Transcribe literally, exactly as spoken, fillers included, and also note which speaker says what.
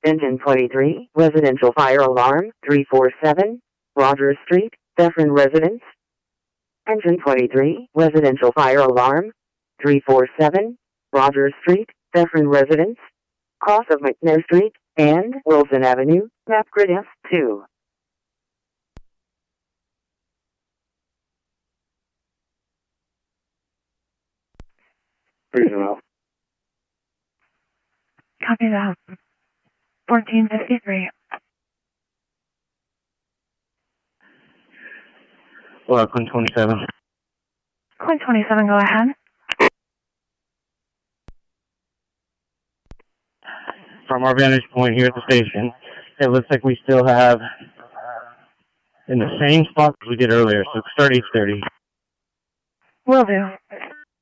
Speaker 1: Engine twenty-three, residential fire alarm, three four seven, Rogers Street, Dufferin Residence. Engine twenty-three, residential fire alarm, three four seven, Rogers Street, Dufferin Residence. Cross of McNair Street and Wilson Avenue, map grid F two.
Speaker 2: Regional.
Speaker 3: Copy that. fourteen fifty-three.
Speaker 2: Well, Quinn twenty-seven.
Speaker 3: Quinn twenty-seven, go ahead.
Speaker 2: From our vantage point here at the station, it looks like we still have in the same spot as we did earlier, so start eight thirty.
Speaker 3: Will do.